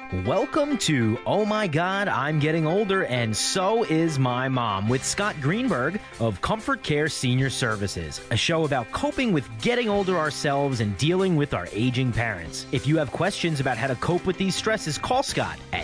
Welcome to Oh My God, I'm Getting Older and So Is My Mom with Scott Greenberg of Comfort Care Senior Services, a show about coping with getting older ourselves and dealing with our aging parents. If you have questions about how to cope with these stresses, call Scott at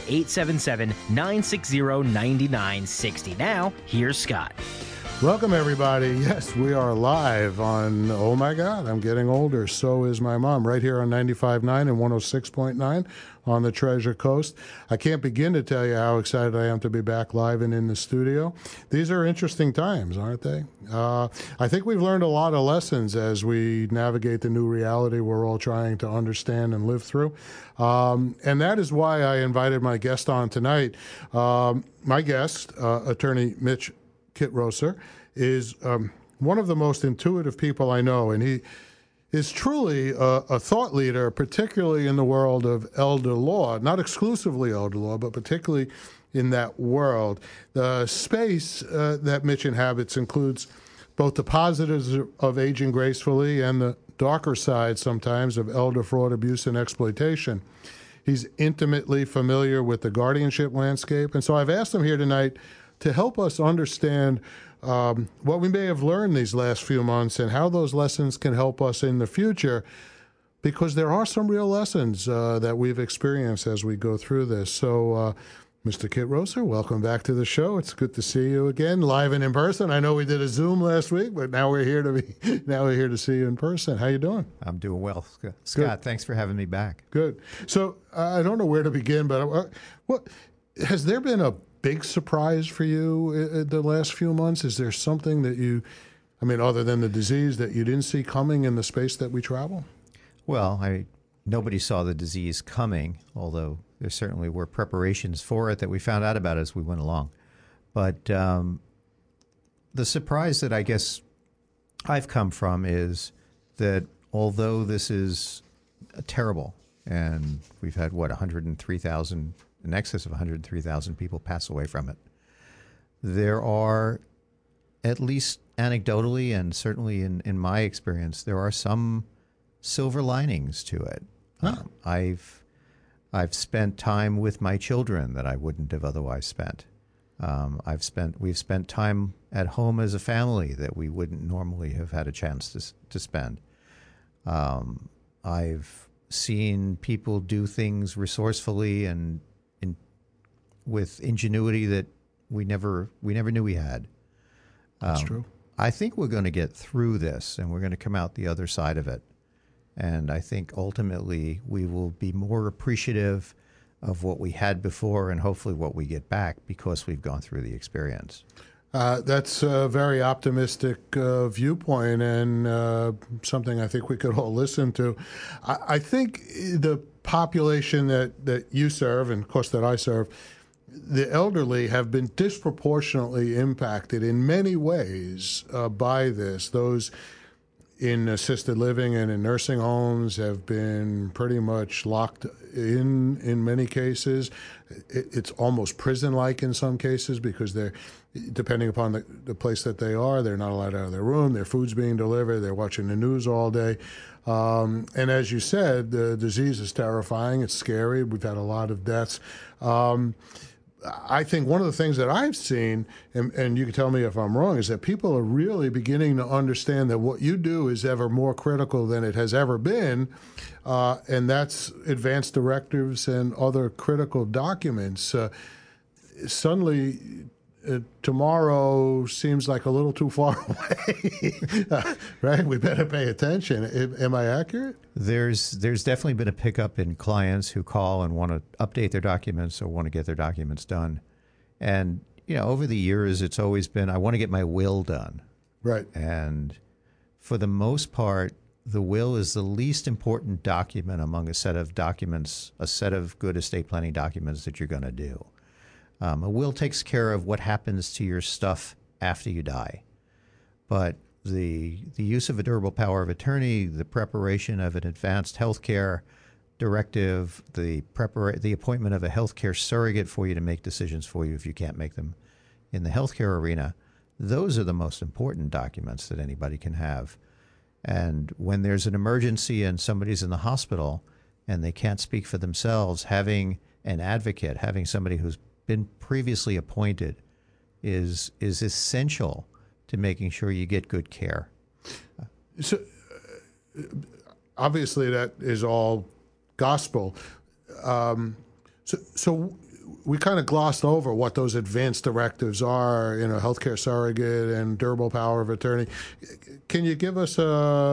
877-960-9960. Now, here's Scott. Welcome, everybody. Yes, we are live on Oh My God, I'm Getting Older, So Is My Mom, right here on 95.9 and 106.9 on the Treasure Coast. I can't begin to tell you how excited I am to be back live and in the studio. These are interesting times, aren't they? I think we've learned a lot of lessons as we navigate the new reality we're all trying to understand and live through. And that is why I invited my guest on tonight. My guest, attorney Mitch Kitrosser, is one of the most intuitive people I know, and he is truly a thought leader, particularly in the world of elder law, not exclusively elder law, but particularly in that world. The space that Mitch inhabits includes both the positives of aging gracefully and the darker side sometimes of elder fraud, abuse, and exploitation. He's intimately familiar with the guardianship landscape, and so I've asked him here tonight to help us understand what we may have learned these last few months and how those lessons can help us in the future, because there are some real lessons that we've experienced as we go through this. So, Mr. Kitrosser, welcome back to the show. It's good to see you again, live and in person. I know we did a Zoom last week, but now we're here to see you in person. How you doing? I'm doing well, Scott. Thanks for having me back. Good. So I don't know where to begin, but what has there been a big surprise for you in the last few months? Is there something that other than the disease, that you didn't see coming in the space that we travel? Well, nobody saw the disease coming, although there certainly were preparations for it that we found out about as we went along. But the surprise that I guess I've come from is that although this is terrible, and we've had, 103,000, in excess of 103,000 people pass away from it, there are, at least anecdotally and certainly in my experience, there are some silver linings to it. Huh. I've spent time with my children that I wouldn't have otherwise spent. We've spent time at home as a family that we wouldn't normally have had a chance to spend. I've seen people do things resourcefully and with ingenuity that we never knew we had. That's true. I think we're going to get through this, and we're going to come out the other side of it. And I think ultimately we will be more appreciative of what we had before and hopefully what we get back because we've gone through the experience. That's a very optimistic viewpoint, and something I think we could all listen to. I think the population that you serve, and of course that I serve, the elderly, have been disproportionately impacted in many ways by this. Those in assisted living and in nursing homes have been pretty much locked in many cases. It's almost prison-like in some cases because they're, depending upon the place that they are, they're not allowed out of their room, their food's being delivered, they're watching the news all day. And as you said, the disease is terrifying, it's scary, we've had a lot of deaths. I think one of the things that I've seen, and you can tell me if I'm wrong, is that people are really beginning to understand that what you do is ever more critical than it has ever been, and that's advanced directives and other critical documents. Suddenly, tomorrow seems like a little too far away, right? We better pay attention. Am I accurate? There's definitely been a pickup in clients who call and want to update their documents or want to get their documents done. And, over the years, it's always been, I want to get my will done. Right. And for the most part, the will is the least important document among a set of documents, a set of good estate planning documents that you're going to do. A will takes care of what happens to your stuff after you die. But the use of a durable power of attorney, the preparation of an advanced healthcare directive, the appointment of a healthcare surrogate for you to make decisions for you if you can't make them in the healthcare arena, those are the most important documents that anybody can have. And when there's an emergency and somebody's in the hospital and they can't speak for themselves, having an advocate, having somebody who's been previously appointed, is essential to making sure you get good care. So, obviously, that is all gospel. So we kind of glossed over what those advanced directives are, healthcare surrogate and durable power of attorney. Can you give us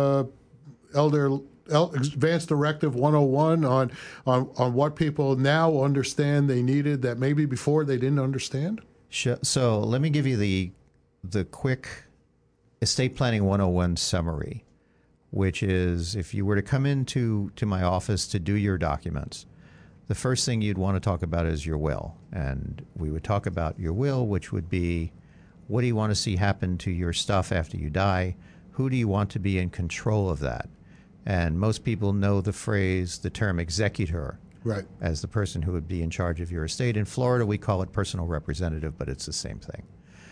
Advanced Directive 101 on what people now understand they needed that maybe before they didn't understand? So let me give you the quick Estate Planning 101 summary, which is if you were to come into my office to do your documents, the first thing you'd want to talk about is your will. And we would talk about your will, which would be, what do you want to see happen to your stuff after you die? Who do you want to be in control of that? And most people know the term executor, right, as the person who would be in charge of your estate. In Florida, we call it personal representative, but it's the same thing.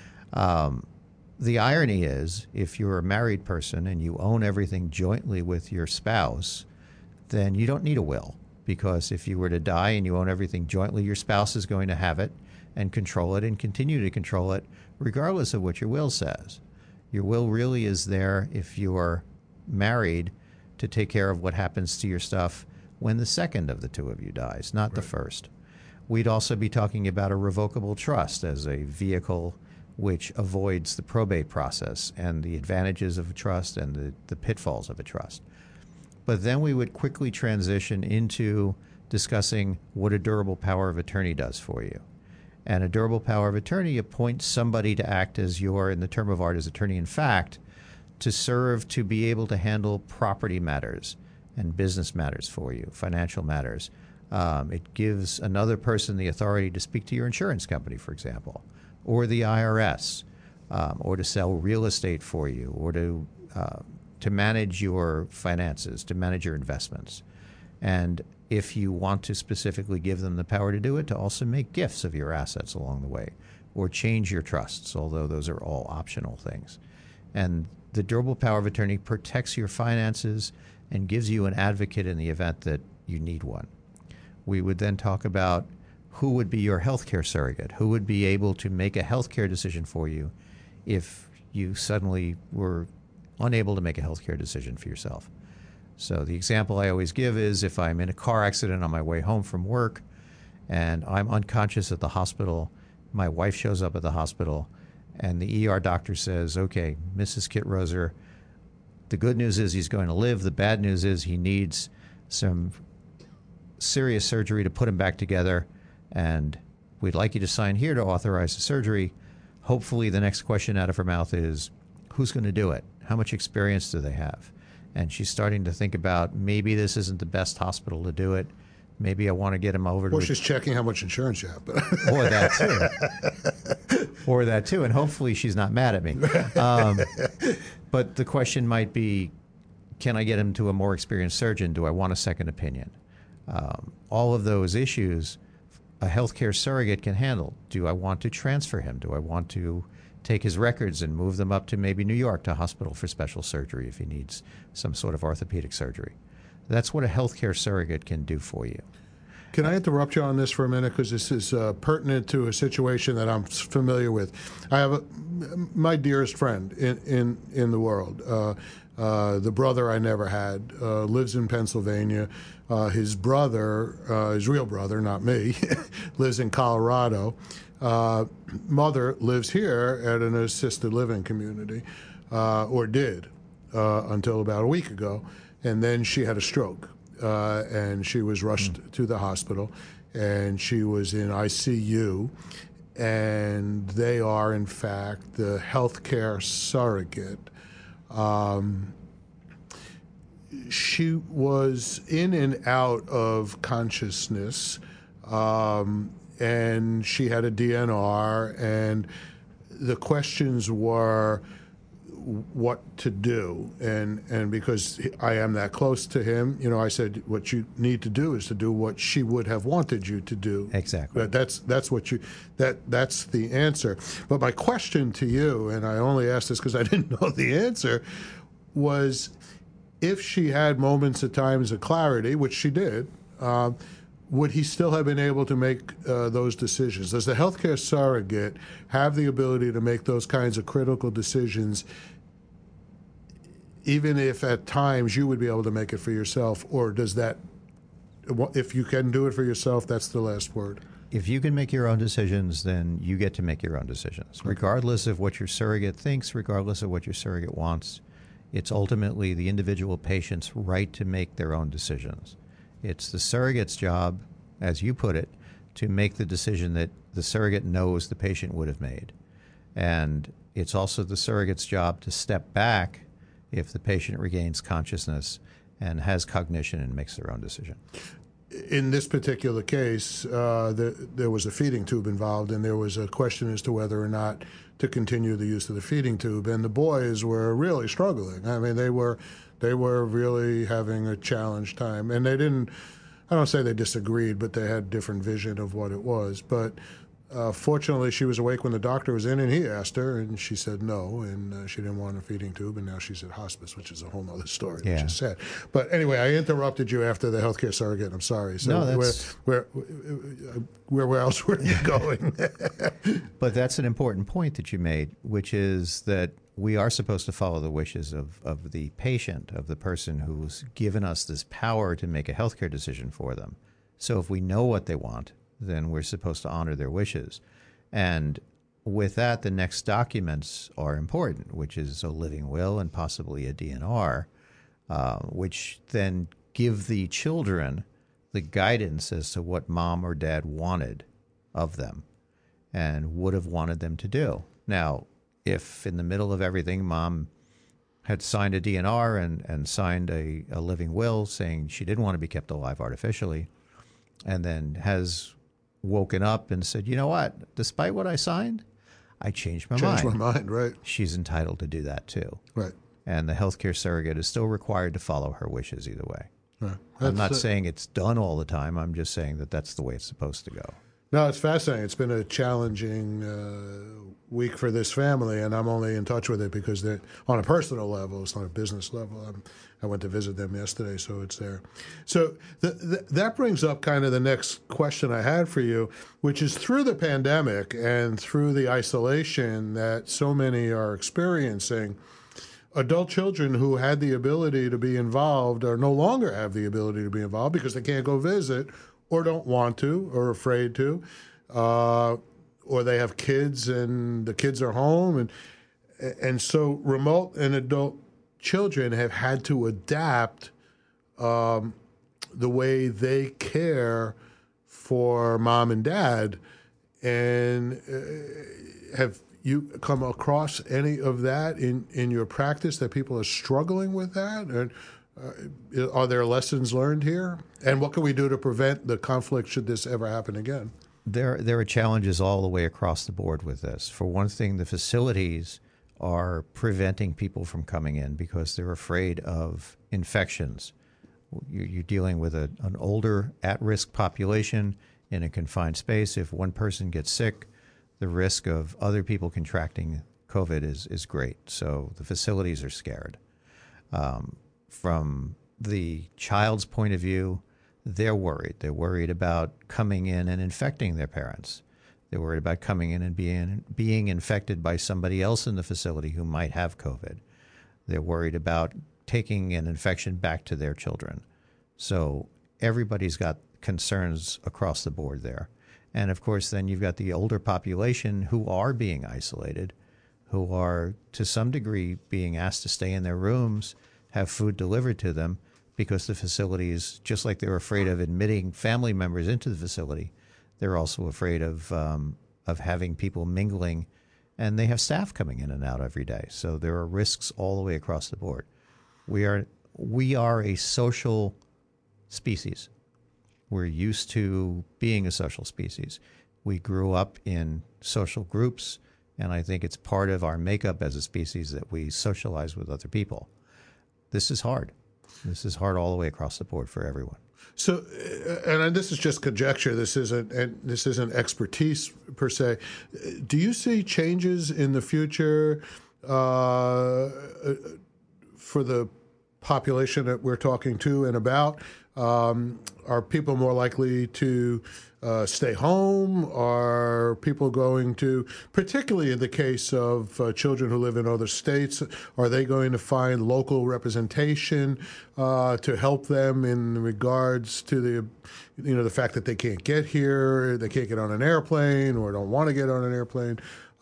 The irony is, if you're a married person and you own everything jointly with your spouse, then you don't need a will. Because if you were to die and you own everything jointly, your spouse is going to have it and control it and continue to control it, regardless of what your will says. Your will really is there if you are married to take care of what happens to your stuff when the second of the two of you dies, not the first. We'd also be talking about a revocable trust as a vehicle which avoids the probate process and the advantages of a trust and the pitfalls of a trust. But then we would quickly transition into discussing what a durable power of attorney does for you. And a durable power of attorney appoints somebody to act as in the term of art, as attorney in fact, to serve to be able to handle property matters and business matters for you, financial matters. It gives another person the authority to speak to your insurance company, for example, or the IRS, or to sell real estate for you, or to manage your finances, to manage your investments. And if you want to specifically give them the power to do it, to also make gifts of your assets along the way, or change your trusts, although those are all optional things. And the durable power of attorney protects your finances and gives you an advocate in the event that you need one. We would then talk about who would be your healthcare surrogate, who would be able to make a healthcare decision for you if you suddenly were unable to make a healthcare decision for yourself. So the example I always give is if I'm in a car accident on my way home from work and I'm unconscious at the hospital, my wife shows up at the hospital, and the ER doctor says, okay, Mrs. Kitroser, the good news is he's going to live. The bad news is he needs some serious surgery to put him back together, and we'd like you to sign here to authorize the surgery. Hopefully the next question out of her mouth is, who's going to do it? How much experience do they have? And she's starting to think about, maybe this isn't the best hospital to do it. Maybe I want to get him over to... Or she's checking how much insurance you have. Or that too. Or that too. And hopefully she's not mad at me. But the question might be, can I get him to a more experienced surgeon? Do I want a second opinion? All of those issues a healthcare surrogate can handle. Do I want to transfer him? Do I want to take his records and move them up to maybe New York to a hospital for special surgery if he needs some sort of orthopedic surgery? That's what a healthcare surrogate can do for you. Can I interrupt you on this for a minute, because this is pertinent to a situation that I'm familiar with. I have my dearest friend in the world, the brother I never had, lives in Pennsylvania. His brother, his real brother, not me, lives in Colorado. Mother lives here at an assisted living community, or did until about a week ago. And then she had a stroke, and she was rushed to the hospital, and she was in ICU, and they are, in fact, the healthcare surrogate. She was in and out of consciousness, and she had a DNR, and the questions were what to do, and because I am that close to him, I said, what you need to do is to do what she would have wanted you to do. Exactly. That's the answer. But my question to you, and I only asked this because I didn't know the answer, was if she had moments at times of clarity, which she did, would he still have been able to make those decisions? Does the healthcare surrogate have the ability to make those kinds of critical decisions, even if at times you would be able to make it for yourself? Or does that, if you can do it for yourself, that's the last word? If you can make your own decisions, then you get to make your own decisions, regardless of what your surrogate thinks, regardless of what your surrogate wants. It's ultimately the individual patient's right to make their own decisions. It's the surrogate's job, as you put it, to make the decision that the surrogate knows the patient would have made. And it's also the surrogate's job to step back if the patient regains consciousness and has cognition and makes their own decision. In this particular case, there was a feeding tube involved, and there was a question as to whether or not to continue the use of the feeding tube. And the boys were really struggling. I mean, they were really having a challenged time. And they didn't, I don't say they disagreed, but they had different vision of what it was. But fortunately, she was awake when the doctor was in, and he asked her, and she said no, and she didn't want a feeding tube, and now she's at hospce, which is a whole other story, which is sad. But anyway, I interrupted you after the healthcare surrogate. I'm sorry. So no, that's... where else were you going? But that's an important point that you made, which is that we are supposed to follow the wishes of the patient, of the person who's given us this power to make a healthcare decision for them. So if we know what they want, then we're supposed to honor their wishes. And with that, the next documents are important, which is a living will and possibly a DNR, which then give the children the guidance as to what mom or dad wanted of them and would have wanted them to do. Now, if in the middle of everything, mom had signed a DNR and signed a living will saying she didn't want to be kept alive artificially, and then has woken up and said, you know what, despite what I signed, I changed my mind. Changed my mind, right. She's entitled to do that too. Right. And the healthcare surrogate is still required to follow her wishes either way. Right. I'm not saying it's done all the time. I'm just saying that that's the way it's supposed to go. No, it's fascinating. It's been a challenging week for this family, and I'm only in touch with it because they're on a personal level. It's not a business level. I went to visit them yesterday, so it's there. So that brings up kind of the next question I had for you, which is through the pandemic and through the isolation that so many are experiencing, adult children who had the ability to be involved or no longer have the ability to be involved because they can't go visit or don't want to or afraid to, or they have kids and the kids are home. And so remote and adult children have had to adapt the way they care for mom and dad. And have you come across any of that in your practice, that people are struggling with that? And are there lessons learned here? And what can we do to prevent the conflict should this ever happen again? There are challenges all the way across the board with this. For one thing, the facilities are preventing people from coming in because they're afraid of infections. You're dealing with an older, at-risk population in a confined space. If one person gets sick, the risk of other people contracting COVID is great. So the facilities are scared. From the child's point of view, they're worried. They're worried about coming in and infecting their parents. They're worried about coming in and being infected by somebody else in the facility who might have COVID. They're worried about taking an infection back to their children. So everybody's got concerns across the board there. And of course, then you've got the older population who are being isolated, who are to some degree being asked to stay in their rooms, have food delivered to them, because the facilities, just like they're afraid of admitting family members into the facility, they're also afraid of having people mingling, and they have staff coming in and out every day. So there are risks all the way across the board. We are a social species. We're used to being a social species. We grew up in social groups, and I think it's part of our makeup as a species that we socialize with other people. This is hard. This is hard all the way across the board for everyone. So, and this is just conjecture. This isn't expertise per se. Do you see changes in the future for the population that we're talking to and about? Are people more likely to stay home? Are people going to, particularly in the case of children who live in other states, are they going to find local representation to help them in regards to the fact that they can't get here, they can't get on an airplane or don't want to get on an airplane?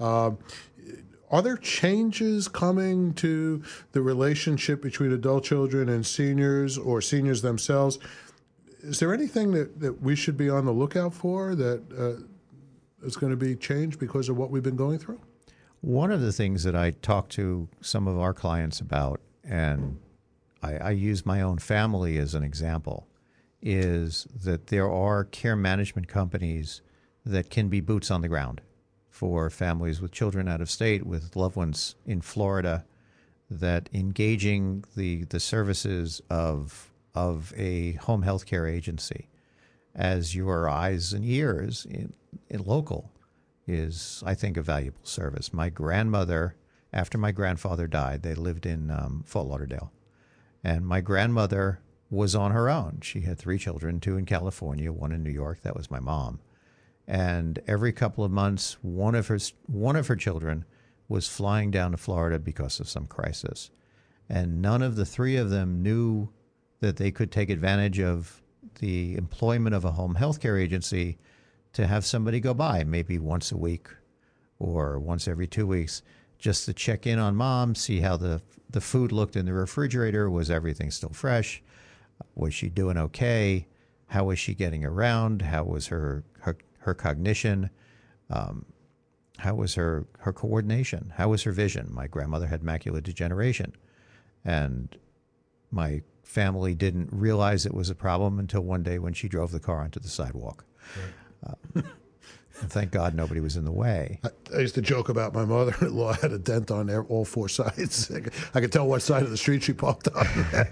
Are there changes coming to the relationship between adult children and seniors or seniors themselves? Is there anything that we should be on the lookout for that is going to be changed because of what we've been going through? One of the things that I talk to some of our clients about, and I use my own family as an example, is that there are care management companies that can be boots on the ground for families with children out of state, with loved ones in Florida, that engaging the services of a home health care agency as your eyes and ears in local is, I think, a valuable service. My grandmother, after my grandfather died, they lived in Fort Lauderdale, and my grandmother was on her own. She had 3 children, 2 in California, 1 in New York. That was my mom. And every couple of months, one of her children was flying down to Florida because of some crisis. And none of the 3 of them knew that they could take advantage of the employment of a home health care agency to have somebody go by maybe once a week or once every 2 weeks just to check in on mom, see how the food looked in the refrigerator. Was everything still fresh? Was she doing okay? How was she getting around? How was her cognition? How was her coordination? How was her vision? My grandmother had macular degeneration, and my family didn't realize it was a problem until one day when she drove the car onto the sidewalk. Right. And thank God nobody was in the way. I used to joke about my mother-in-law had a dent on all 4 sides. I could tell what side of the street she parked on.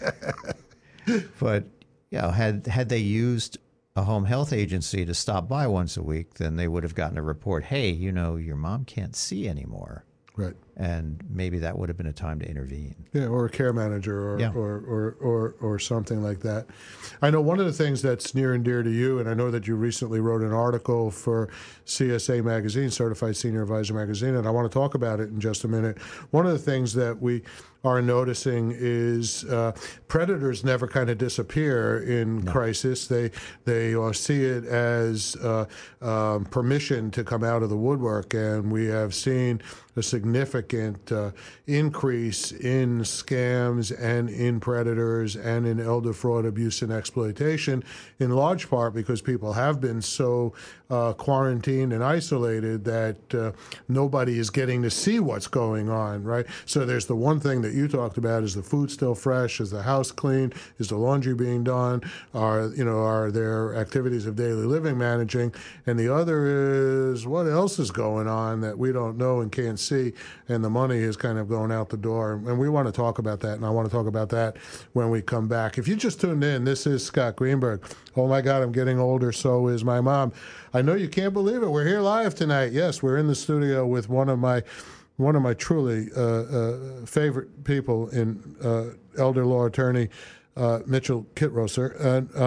But had they used a home health agency to stop by once a week, then they would have gotten a report, hey, your mom can't see anymore. Right. And maybe that would have been a time to intervene. Yeah, or a care manager or something like that. I know one of the things that's near and dear to you, and I know that you recently wrote an article for CSA Magazine, Certified Senior Advisor Magazine, and I want to talk about it in just a minute. One of the things that we are noticing is predators never kind of disappear in crisis. They see it as permission to come out of the woodwork, and we have seen a significant increase in scams and in predators and in elder fraud, abuse, and exploitation, in large part because people have been so quarantined and isolated that nobody is getting to see what's going on, right? So there's the one thing that you talked about: is the food still fresh? Is the house clean? Is the laundry being done? Are there activities of daily living managing? And the other is what else is going on that we don't know and can't see, and the money is kind of going out the door. And we want to talk about that, and I want to talk about that when we come back. If you just tuned in, this is Scott Greenberg. Oh my God, I'm getting older, so is my mom. I know you can't believe it. We're here live tonight. Yes, we're in the studio with one of my truly favorite people in elder law attorney Mitchell Kitrosser.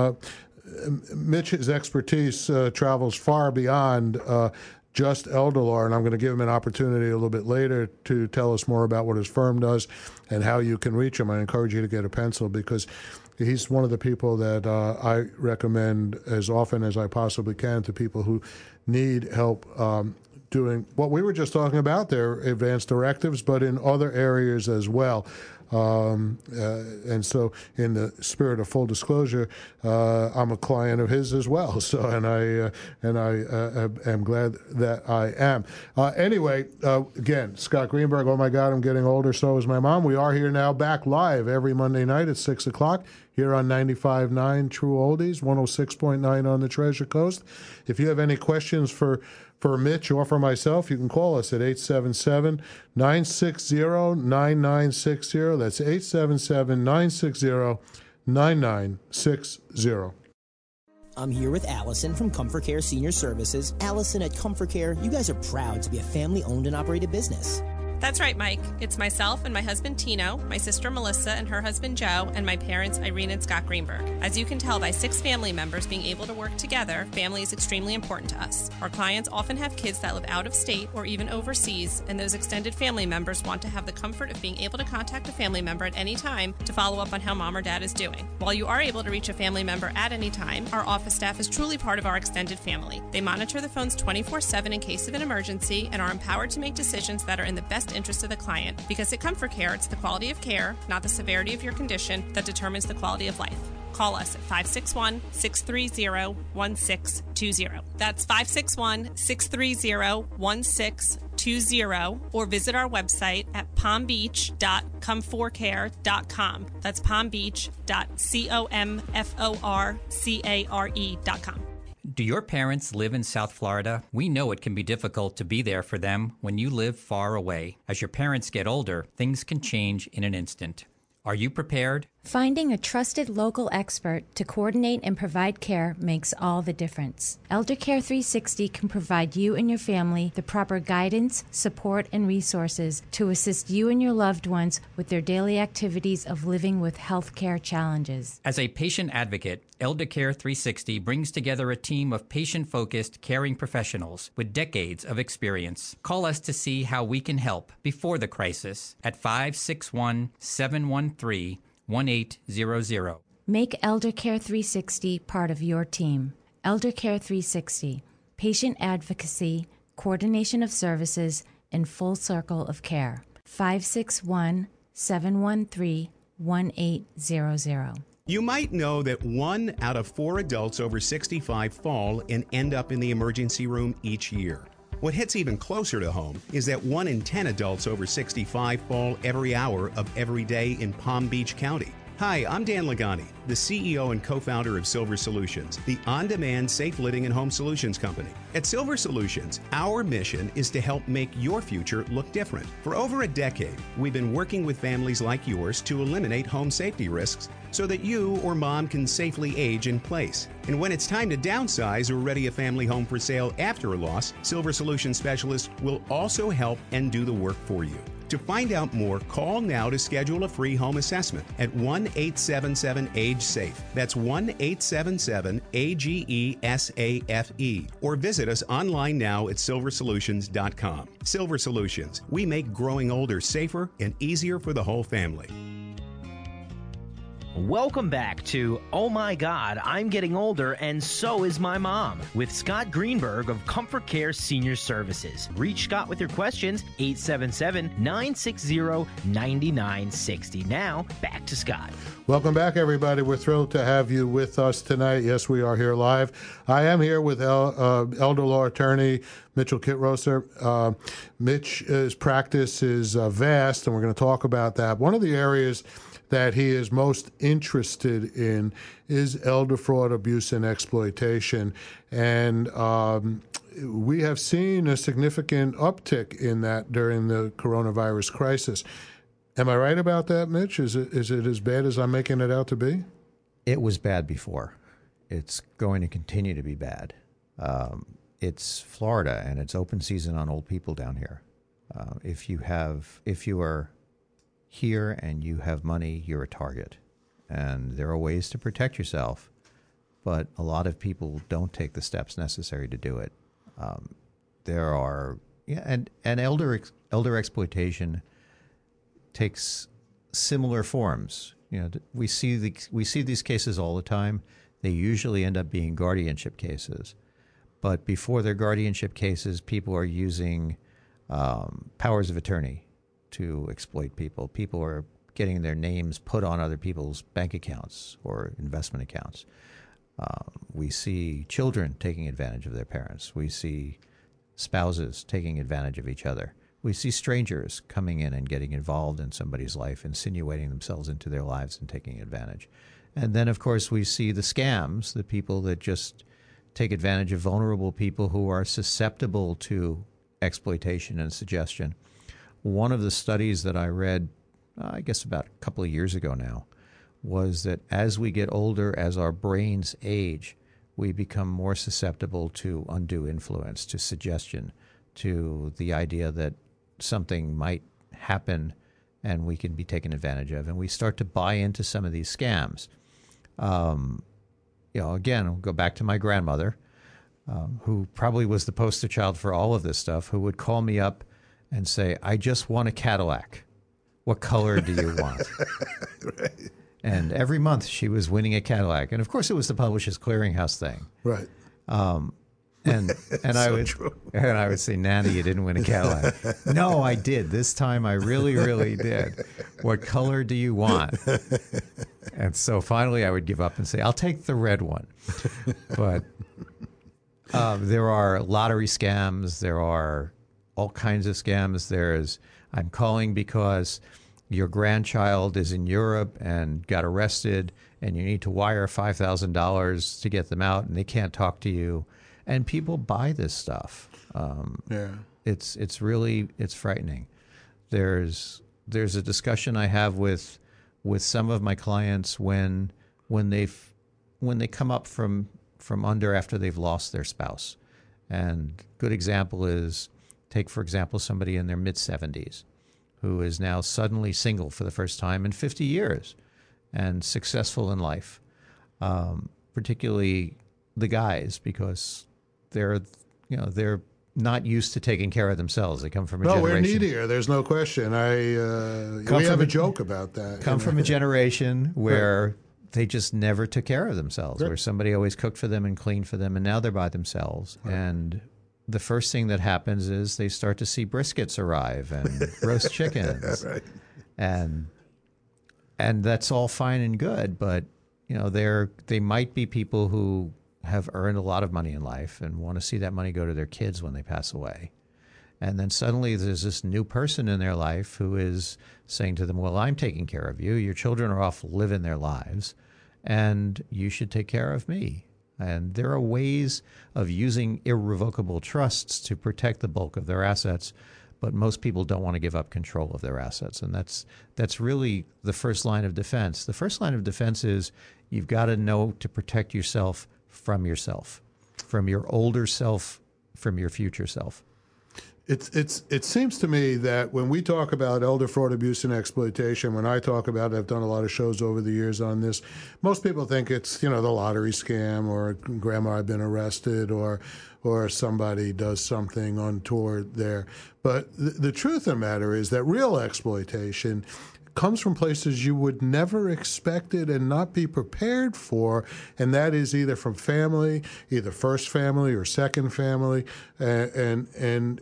And Mitch's expertise travels far beyond just elder law, and I'm going to give him an opportunity a little bit later to tell us more about what his firm does and how you can reach him. I encourage you to get a pencil because he's one of the people that I recommend as often as I possibly can to people who need help doing what we were just talking about, their advanced directives, but in other areas as well. And so, in the spirit of full disclosure, I'm a client of his as well. So, and I am glad that I am. Anyway, again, Scott Greenberg. Oh my God, I'm getting older. So is my mom. We are here now, back live every Monday night at 6 o'clock here on 95.9 True Oldies, 106.9 on the Treasure Coast. If you have any questions for Mitch or for myself, you can call us at 877-960-9960. That's 877-960-9960. I'm here with Allison from Comfort Care Senior Services. Allison, at Comfort Care, you guys are proud to be a family-owned and operated business. That's right, Mike. It's myself and my husband Tino, my sister Melissa and her husband Joe, and my parents Irene and Scott Greenberg. As you can tell by 6 family members being able to work together, family is extremely important to us. Our clients often have kids that live out of state or even overseas, and those extended family members want to have the comfort of being able to contact a family member at any time to follow up on how mom or dad is doing. While you are able to reach a family member at any time, our office staff is truly part of our extended family. They monitor the phones 24/7 in case of an emergency and are empowered to make decisions that are in the best interest of the client, because at Comfort Care, it's the quality of care, not the severity of your condition, that determines the quality of life. Call us at 561-630-1620. That's 561-630-1620, or visit our website at palmbeach.comforcare.com. That's palmbeach.comforcare.com. Do your parents live in South Florida? We know it can be difficult to be there for them when you live far away. As your parents get older, things can change in an instant. Are you prepared? Finding a trusted local expert to coordinate and provide care makes all the difference. ElderCare 360 can provide you and your family the proper guidance, support, and resources to assist you and your loved ones with their daily activities of living with healthcare challenges. As a patient advocate, ElderCare 360 brings together a team of patient-focused, caring professionals with decades of experience. Call us to see how we can help before the crisis at 561-713-1800. Make ElderCare 360 part of your team. ElderCare 360, patient advocacy, coordination of services, and full circle of care. 561-713-1800. You might know that 1 out of 4 adults over 65 fall and end up in the emergency room each year. What hits even closer to home is that 1 in 10 adults over 65 fall every hour of every day in Palm Beach County. Hi, I'm Dan Lagani, the CEO and co-founder of Silver Solutions, the on-demand safe living and home solutions company. At Silver Solutions, our mission is to help make your future look different. For over a decade, we've been working with families like yours to eliminate home safety risks so that you or mom can safely age in place. And when it's time to downsize or ready a family home for sale after a loss, Silver Solutions specialists will also help and do the work for you. To find out more, call now to schedule a free home assessment at 1-877-AGE-SAFE. That's 1-877-AGE-SAFE. Or visit us online now at silversolutions.com. Silver Solutions. We make growing older safer and easier for the whole family. Welcome back to Oh My God, I'm Getting Older and So Is My Mom with Scott Greenberg of Comfort Care Senior Services. Reach Scott with your questions, 877-960-9960. Now, back to Scott. Welcome back, everybody. We're thrilled to have you with us tonight. Yes, we are here live. I am here with elder law attorney Mitchell Kitrosser. Mitch's practice is vast, and we're going to talk about that. One of the areas that he is most interested in is elder fraud, abuse, and exploitation. And we have seen a significant uptick in that during the coronavirus crisis. Am I right about that, Mitch? Is it as bad as I'm making it out to be? It was bad before. It's going to continue to be bad. It's Florida, and it's open season on old people down here. If you are here and you have money, you're a target. And there are ways to protect yourself, but a lot of people don't take the steps necessary to do it. And elder exploitation takes similar forms. You know, we see these cases all the time. They usually end up being guardianship cases, but before they're guardianship cases, people are using powers of attorney to exploit people. People are getting their names put on other people's bank accounts or investment accounts. We see children taking advantage of their parents. We see spouses taking advantage of each other. We see strangers coming in and getting involved in somebody's life, insinuating themselves into their lives and taking advantage. And then, of course, we see the scams, the people that just take advantage of vulnerable people who are susceptible to exploitation and suggestion. One of the studies that I read, I guess about a couple of years ago now, was that as we get older, as our brains age, we become more susceptible to undue influence, to suggestion, to the idea that something might happen and we can be taken advantage of. And we start to buy into some of these scams. Again, I'll go back to my grandmother, who probably was the poster child for all of this stuff, who would call me up and say, I just want a Cadillac. What color do you want? Right. And every month she was winning a Cadillac. And of course it was the Publishers Clearinghouse thing. Right. And I would say, Nana, you didn't win a Cadillac. No, I did. This time I really, really did. What color do you want? And so finally I would give up and say, I'll take the red one. But there are lottery scams. There are all kinds of scams. There's, I'm calling because your grandchild is in Europe and got arrested and you need to wire $5,000 to get them out and they can't talk to you. And people buy this stuff. It's really frightening. There's a discussion I have with some of my clients when they come up from under after they've lost their spouse. And good example is, take for example somebody in their mid-70s who is now suddenly single for the first time in 50 years and successful in life, particularly the guys, because they're not used to taking care of themselves. They come from a generation. No, we're needier. There's no question. We have a joke about that. Come from a generation where they just never took care of themselves, where somebody always cooked for them and cleaned for them, and now they're by themselves. Right. And the first thing that happens is they start to see briskets arrive and roast chickens. Right. And that's all fine and good, but they might be people who have earned a lot of money in life and want to see that money go to their kids when they pass away. And then suddenly there's this new person in their life who is saying to them, well, I'm taking care of you. Your children are off living their lives, and you should take care of me. And there are ways of using irrevocable trusts to protect the bulk of their assets, but most people don't want to give up control of their assets. And that's really the first line of defense. The first line of defense is you've got to know to protect yourself, from your older self, from your future self. It seems to me that when we talk about elder fraud, abuse, and exploitation, when I talk about it, I've done a lot of shows over the years on this, most people think it's, the lottery scam or grandma had been arrested or somebody does something untoward there. But the truth of the matter is that real exploitation comes from places you would never expect it and not be prepared for, and that is either from family, either first family or second family, and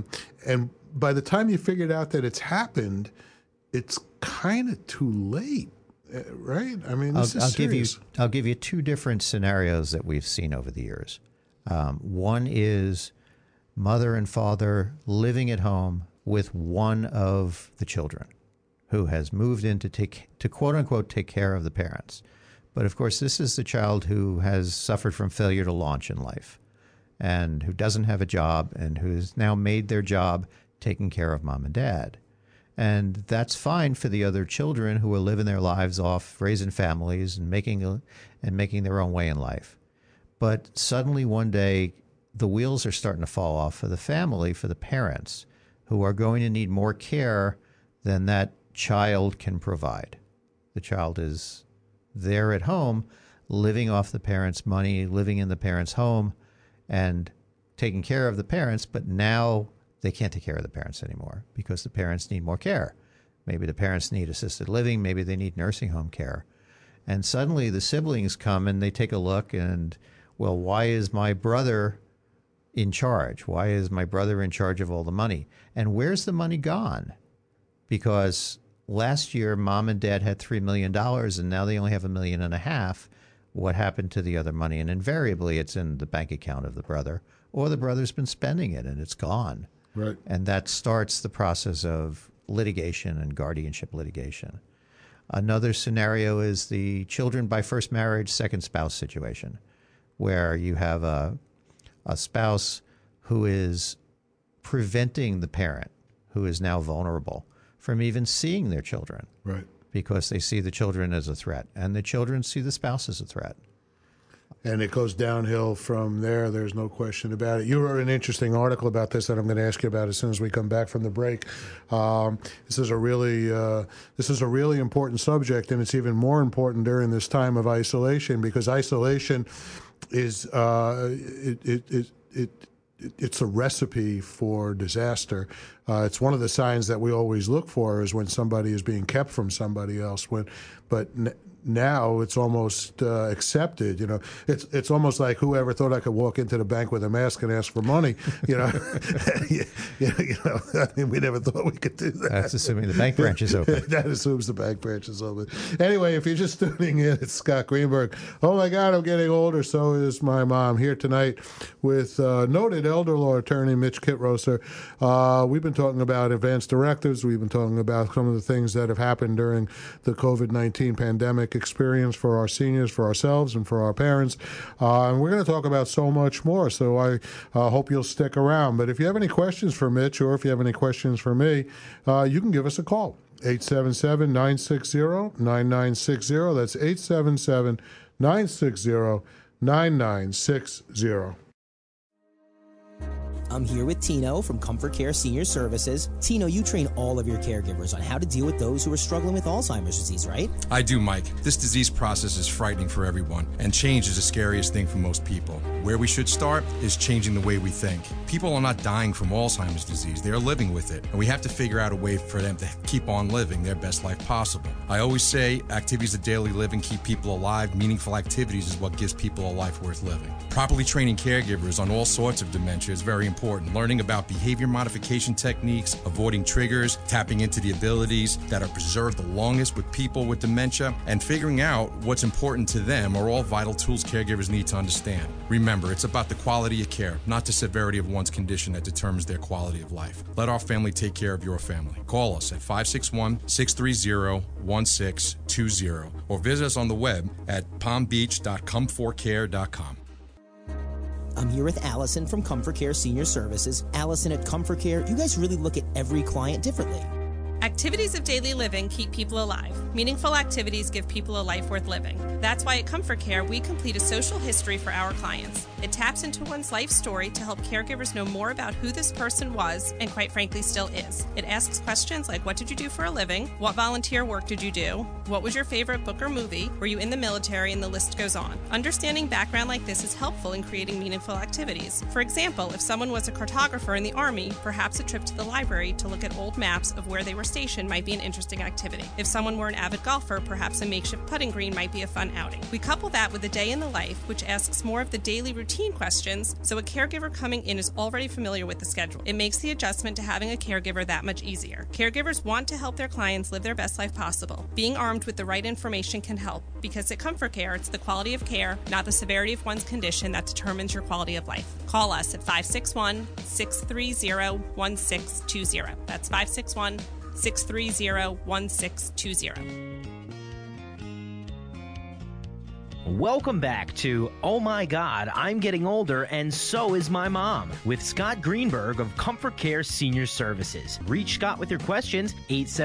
by the time you figured out that it's happened, it's kind of too late, right? I mean, this is serious. I'll give you two different scenarios that we've seen over the years. One is mother and father living at home with one of the children who has moved in to quote unquote take care of the parents. But of course, this is the child who has suffered from failure to launch in life and who doesn't have a job and who's now made their job taking care of mom and dad. And that's fine for the other children who are living their lives off, raising families and making their own way in life. But suddenly one day, the wheels are starting to fall off for the family, for the parents, who are going to need more care than that child can provide. The child is there at home, living off the parents' money, living in the parents' home, and taking care of the parents, but now they can't take care of the parents anymore because the parents need more care. Maybe the parents need assisted living, maybe they need nursing home care. And suddenly the siblings come and they take a look and, well, why is my brother in charge? Why is my brother in charge of all the money? And where's the money gone? Because last year, mom and dad had $3 million, and now they only have $1.5 million. What happened to the other money? And invariably, it's in the bank account of the brother, or the brother's been spending it, and it's gone. Right. And that starts the process of litigation and guardianship litigation. Another scenario is the children by first marriage, second spouse situation, where you have a spouse who is preventing the parent, who is now vulnerable, from even seeing their children. Right. Because they see the children as a threat, and the children see the spouse as a threat. and it goes downhill from there. There's no question about it. You wrote an interesting article about this that I'm going to ask you about as soon as we come back from the break. This is a really important subject, and it's even more important during this time of isolation, because isolation is it's a recipe for disaster. It's one of the signs that we always look for is when somebody is being kept from somebody else. Now it's almost accepted. You know, it's almost like whoever thought I could walk into the bank with a mask and ask for money. You know, I mean, we never thought we could do that. That's assuming the bank branch is open. That assumes the bank branch is open. Anyway, if you're just tuning in, it's Scott Greenberg. Oh my God, I'm getting older. So is my mom. Here tonight with noted elder law attorney Mitch Kitrosser. We've been talking about advance directives. We've been talking about some of the things that have happened during the COVID-19 pandemic experience for our seniors, for ourselves, and for our parents. And we're going to talk about so much more, so I hope you'll stick around. But if you have any questions for Mitch, or if you have any questions for me, you can give us a call. 877-960-9960. That's 877-960-9960. I'm here with Tino from Comfort Care Senior Services. Tino, you train all of your caregivers on how to deal with those who are struggling with Alzheimer's disease, right? I do, Mike. This disease process is frightening for everyone, and change is the scariest thing for most people. Where we should start is changing the way we think. People are not dying from Alzheimer's disease. They are living with it, and we have to figure out a way for them to keep on living their best life possible. I always say activities of daily living keep people alive. Meaningful activities is what gives people a life worth living. Properly training caregivers on all sorts of dementia is very important. Learning about behavior modification techniques, avoiding triggers, tapping into the abilities that are preserved the longest with people with dementia, and figuring out what's important to them are all vital tools caregivers need to understand. Remember, it's about the quality of care, not the severity of one's condition that determines their quality of life. Let our family take care of your family. Call us at 561-630-1620 or visit us on the web at palmbeach.comfortcare.com. I'm here with Allison from Comfort Care Senior Services. Allison, at Comfort Care, you guys really look at every client differently. Activities of daily living keep people alive. Meaningful activities give people a life worth living. That's why at Comfort Care, we complete a social history for our clients. It taps into one's life story to help caregivers know more about who this person was and, quite frankly, still is. It asks questions like, what did you do for a living? What volunteer work did you do? What was your favorite book or movie? Were you in the military? And the list goes on. Understanding background like this is helpful in creating meaningful activities. For example, if someone was a cartographer in the Army, perhaps a trip to the library to look at old maps of where they were station might be an interesting activity. If someone were an avid golfer, perhaps a makeshift putting green might be a fun outing. We couple that with a day in the life, which asks more of the daily routine questions, so a caregiver coming in is already familiar with the schedule. It makes the adjustment to having a caregiver that much easier. Caregivers want to help their clients live their best life possible. Being armed with the right information can help, because at Comfort Care, it's the quality of care, not the severity of one's condition, that determines your quality of life. Call us at 561-630-1620. That's 561-630-1620. Welcome back to Oh My God, I'm Getting Older and So Is My Mom with Scott Greenberg of Comfort Care Senior Services. Reach Scott with your questions,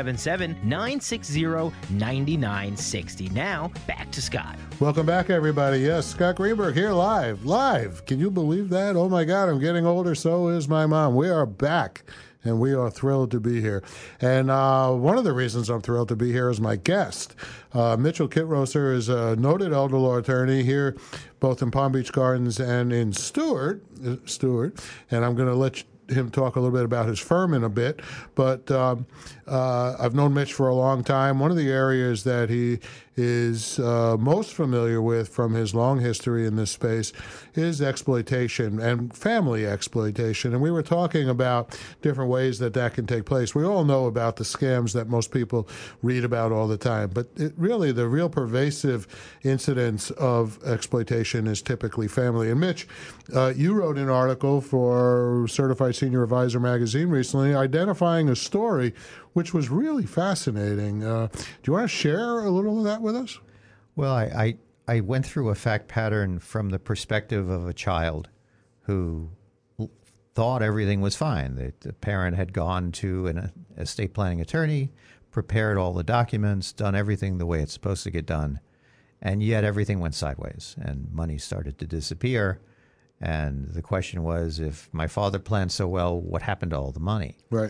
877-960-9960. Now, back to Scott. Welcome back, everybody. Yes, Scott Greenberg here live. Can you believe that? Oh my God, I'm getting older, so is my mom. We are back. And we are thrilled to be here. And one of the reasons I'm thrilled to be here is my guest. Mitchell Kitrosser is a noted elder law attorney here, both in Palm Beach Gardens and in Stewart. And I'm going to let him talk a little bit about his firm in a bit. But I've known Mitch for a long time. One of the areas that he is most familiar with from his long history in this space is exploitation and family exploitation. And we were talking about different ways that that can take place. We all know about the scams that most people read about all the time, but the real pervasive incidents of exploitation is typically family. And Mitch, you wrote an article for Certified Senior Advisor magazine recently identifying a story which was really fascinating. Do you want to share a little of that with us? Well, I went through a fact pattern from the perspective of a child who thought everything was fine. The parent had gone to an estate planning attorney, prepared all the documents, done everything the way it's supposed to get done, And yet everything went sideways and money started to disappear. And the question was, if my father planned so well, what happened to all the money? Right.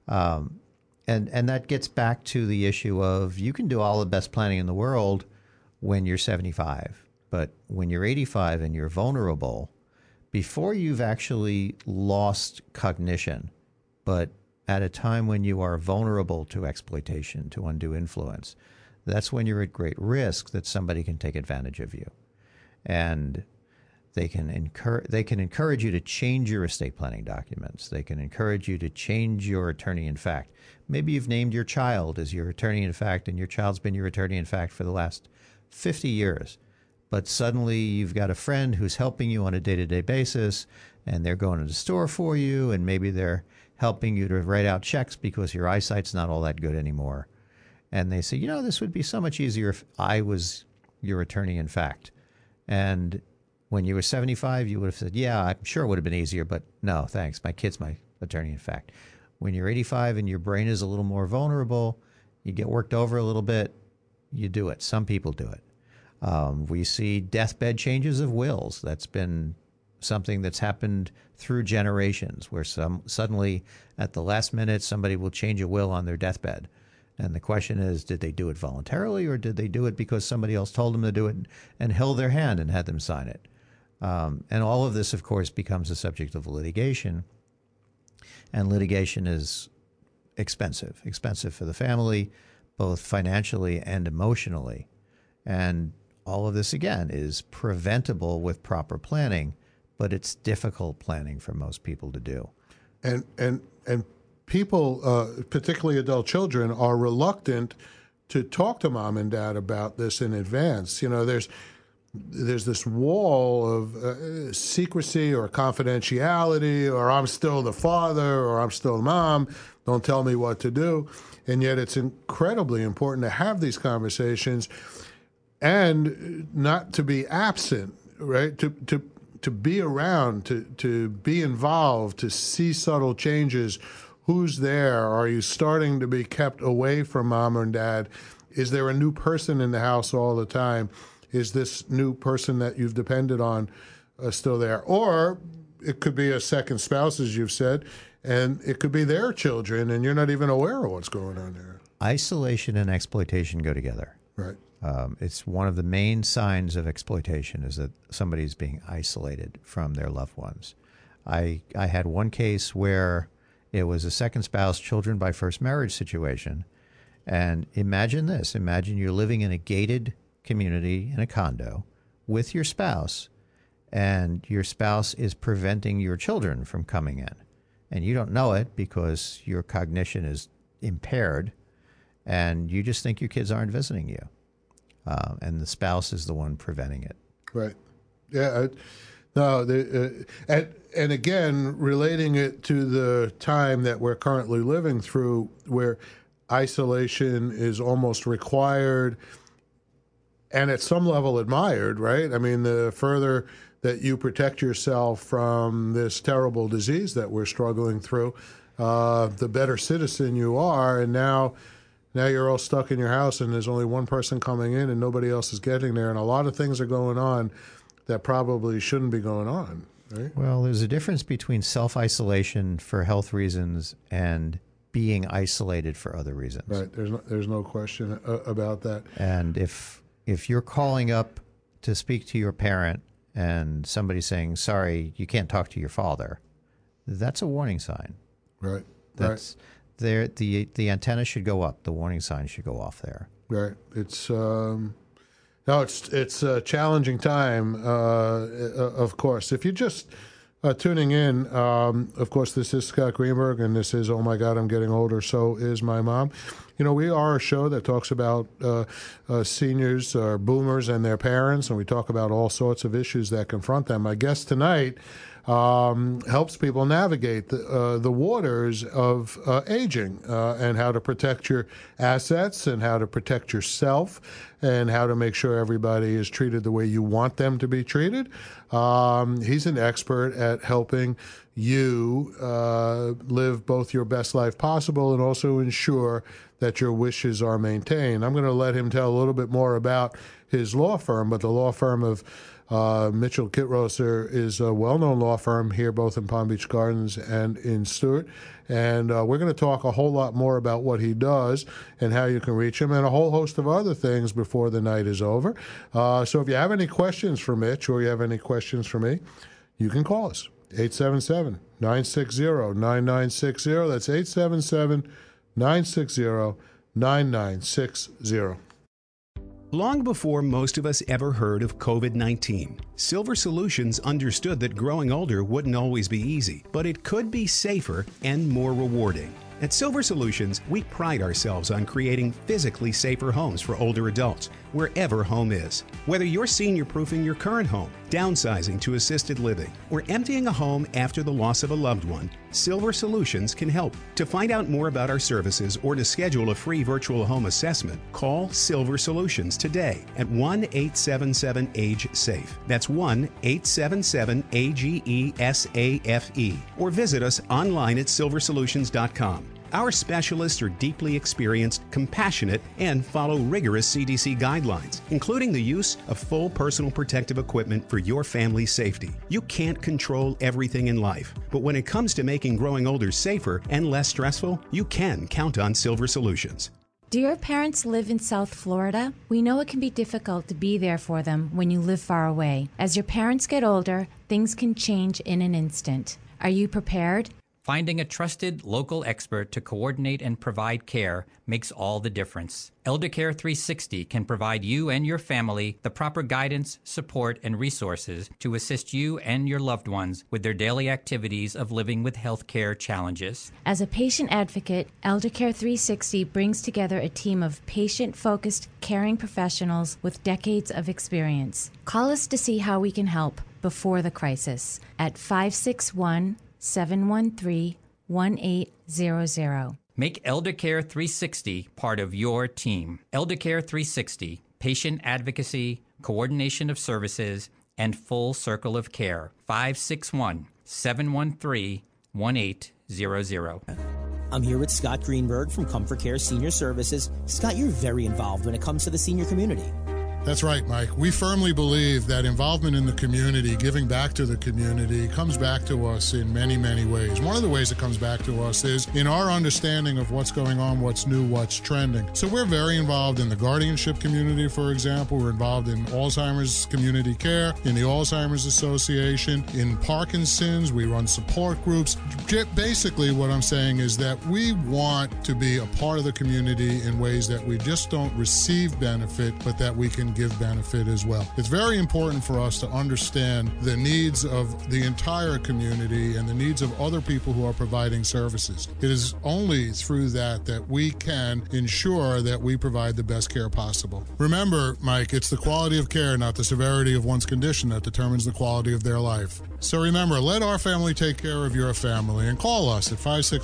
And that gets back to the issue of you can do all the best planning in the world when you're 75. But when you're 85 and you're vulnerable, before you've actually lost cognition, but at a time when you are vulnerable to exploitation, to undue influence, that's when you're at great risk that somebody can take advantage of you. And they can encourage you to change your estate planning documents. They can encourage you to change your attorney-in-fact. Maybe you've named your child as your attorney-in-fact, and your child's been your attorney-in-fact for the last 50 years. But suddenly you've got a friend who's helping you on a day-to-day basis, and they're going to the store for you, and maybe they're helping you to write out checks because your eyesight's not all that good anymore. And they say, this would be so much easier if I was your attorney-in-fact. And when you were 75, you would have said, yeah, I'm sure it would have been easier, but no, thanks. My kid's my attorney-in-fact. When you're 85 and your brain is a little more vulnerable, you get worked over a little bit, you do it. Some people do it. We see deathbed changes of wills. That's been something that's happened through generations, where suddenly at the last minute somebody will change a will on their deathbed. And the question is, did they do it voluntarily, or did they do it because somebody else told them to do it and held their hand and had them sign it? And all of this, of course, becomes a subject of litigation. And litigation is expensive for the family, both financially and emotionally. And all of this, again, is preventable with proper planning, but it's difficult planning for most people to do. And people, particularly adult children, are reluctant to talk to mom and dad about this in advance. There's this wall of secrecy or confidentiality, or I'm still the father, or I'm still the mom, don't tell me what to do. And yet it's incredibly important to have these conversations and not to be absent, right? To be around, to be involved, to see subtle changes. Who's there? Are you starting to be kept away from mom and dad? Is there a new person in the house all the time? Is this new person that you've depended on still there? Or it could be a second spouse, as you've said, and it could be their children, and you're not even aware of what's going on there. Isolation and exploitation go together. Right. It's one of the main signs of exploitation is that somebody's being isolated from their loved ones. I had one case where it was a second spouse, children by first marriage situation. And imagine this. Imagine you're living in a gated community in a condo with your spouse, and your spouse is preventing your children from coming in. And you don't know it because your cognition is impaired, and you just think your kids aren't visiting you. And the spouse is the one preventing it. Right. Yeah. And again, relating it to the time that we're currently living through, where isolation is almost required and at some level admired, right? I mean, the further that you protect yourself from this terrible disease that we're struggling through, the better citizen you are. And now you're all stuck in your house, and there's only one person coming in and nobody else is getting there. And a lot of things are going on that probably shouldn't be going on, right? Well, there's a difference between self-isolation for health reasons and being isolated for other reasons. Right. There's no question about that. And if you're calling up to speak to your parent and somebody's saying, sorry, you can't talk to your father, that's a warning sign. Right. That's there. The antenna should go up. The warning sign should go off there. Right. It's it's a challenging time, of course. If you're just tuning in, of course, this is Scott Greenberg, and this is Oh My God, I'm Getting Older, So Is My Mom. We are a show that talks about seniors, boomers, and their parents, and we talk about all sorts of issues that confront them. My guest tonight helps people navigate the waters of aging and how to protect your assets and how to protect yourself and how to make sure everybody is treated the way you want them to be treated. He's an expert at helping you live both your best life possible and also ensure that your wishes are maintained. I'm going to let him tell a little bit more about his law firm, but the law firm of Mitchell Kitrosser is a well-known law firm here both in Palm Beach Gardens and in Stewart. And we're going to talk a whole lot more about what he does and how you can reach him and a whole host of other things before the night is over. So if you have any questions for Mitch or you have any questions for me, you can call us. 877-960-9960. That's 877-960-9960. Long before most of us ever heard of COVID-19, Silver Solutions understood that growing older wouldn't always be easy, but it could be safer and more rewarding. At Silver Solutions, we pride ourselves on creating physically safer homes for older adults, wherever home is. Whether you're senior-proofing your current home, downsizing to assisted living, or emptying a home after the loss of a loved one, Silver Solutions can help. To find out more about our services or to schedule a free virtual home assessment, call Silver Solutions today at 1-877-AGE-SAFE. That's 1-877-AGE-SAFE. Or visit us online at silversolutions.com. Our specialists are deeply experienced, compassionate, and follow rigorous CDC guidelines, including the use of full personal protective equipment for your family's safety. You can't control everything in life, but when it comes to making growing older safer and less stressful, you can count on Silver Solutions. Do your parents live in South Florida? We know it can be difficult to be there for them when you live far away. As your parents get older, things can change in an instant. Are you prepared? Finding a trusted local expert to coordinate and provide care makes all the difference. ElderCare 360 can provide you and your family the proper guidance, support, and resources to assist you and your loved ones with their daily activities of living with healthcare challenges. As a patient advocate, ElderCare 360 brings together a team of patient-focused, caring professionals with decades of experience. Call us to see how we can help before the crisis at 561-713-1800. Make ElderCare 360 part of your team. ElderCare 360, patient advocacy, coordination of services, and full circle of care. 561-713-1800. I'm here with Scott Greenberg from Comfort Care Senior Services. Scott, you're very involved when it comes to the senior community. That's right, Mike. We firmly believe that involvement in the community, giving back to the community, comes back to us in many, many ways. One of the ways it comes back to us is in our understanding of what's going on, what's new, what's trending. So we're very involved in the guardianship community, for example. We're involved in Alzheimer's community care, in the Alzheimer's Association, in Parkinson's. We run support groups. Basically, what I'm saying is that we want to be a part of the community in ways that we just don't receive benefit, but that we can give benefit as well. It's very important for us to understand the needs of the entire community and the needs of other people who are providing services. It is only through that that we can ensure that we provide the best care possible. Remember, Mike, it's the quality of care, not the severity of one's condition, that determines the quality of their life. So remember, let our family take care of your family and call us at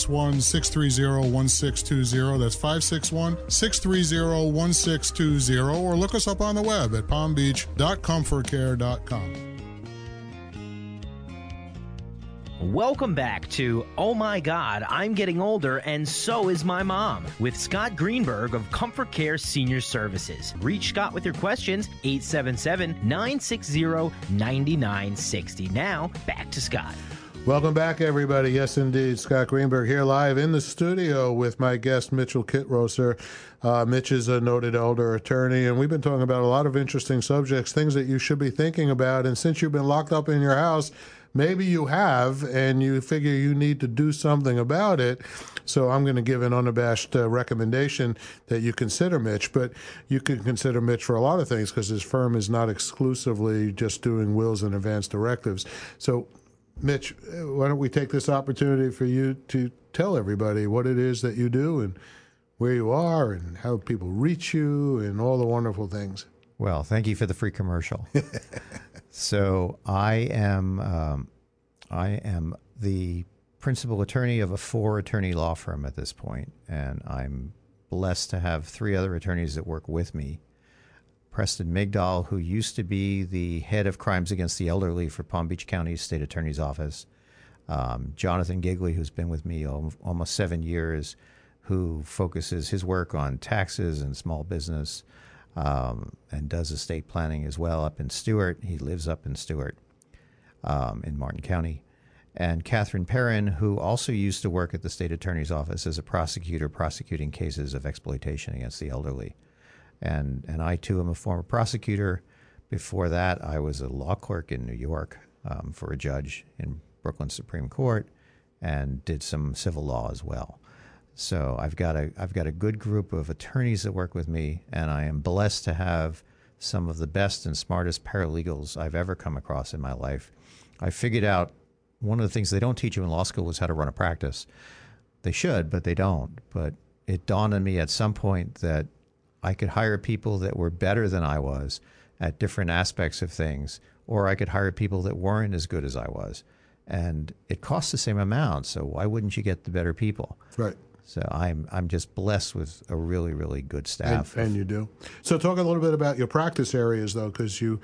561-630-1620. That's 561-630-1620, or look us up on the web at palmbeach.comfortcare.com. Welcome back to Oh My God, I'm Getting Older and So Is My Mom with Scott Greenberg of Comfort Care Senior Services. Reach Scott with your questions, 877-960-9960. Now, back to Scott. Welcome back, everybody. Yes, indeed. Scott Greenberg here live in the studio with my guest, Mitchell Kitrosser. Mitch is a noted elder attorney, and we've been talking about a lot of interesting subjects, things that you should be thinking about. And since you've been locked up in your house, maybe you have, and you figure you need to do something about it. So I'm going to give an unabashed recommendation that you consider Mitch. But you can consider Mitch for a lot of things because his firm is not exclusively just doing wills and advance directives. So, Mitch, why don't we take this opportunity for you to tell everybody what it is that you do and where you are and how people reach you and all the wonderful things. Well, thank you for the free commercial. So I am the principal attorney of a 4-attorney law firm at this point, and I'm blessed to have 3 other attorneys that work with me. Preston Migdal, who used to be the head of crimes against the elderly for Palm Beach County State Attorney's Office. Jonathan Gigley, who's been with me almost 7 years, who focuses his work on taxes and small business. and does estate planning as well up in Stewart. He lives up in Stewart in Martin County. And Catherine Perrin, who also used to work at the state attorney's office as a prosecutor prosecuting cases of exploitation against the elderly. And I, too, am a former prosecutor. Before that, I was a law clerk in New York for a judge in Brooklyn Supreme Court and did some civil law as well. So I've got a good group of attorneys that work with me, and I am blessed to have some of the best and smartest paralegals I've ever come across in my life. I figured out one of the things they don't teach you in law school is how to run a practice. They should, but they don't. But it dawned on me at some point that I could hire people that were better than I was at different aspects of things, or I could hire people that weren't as good as I was. And it costs the same amount, so why wouldn't you get the better people? Right. So I'm just blessed with a really, really good staff. And you do. So talk a little bit about your practice areas, though, because you...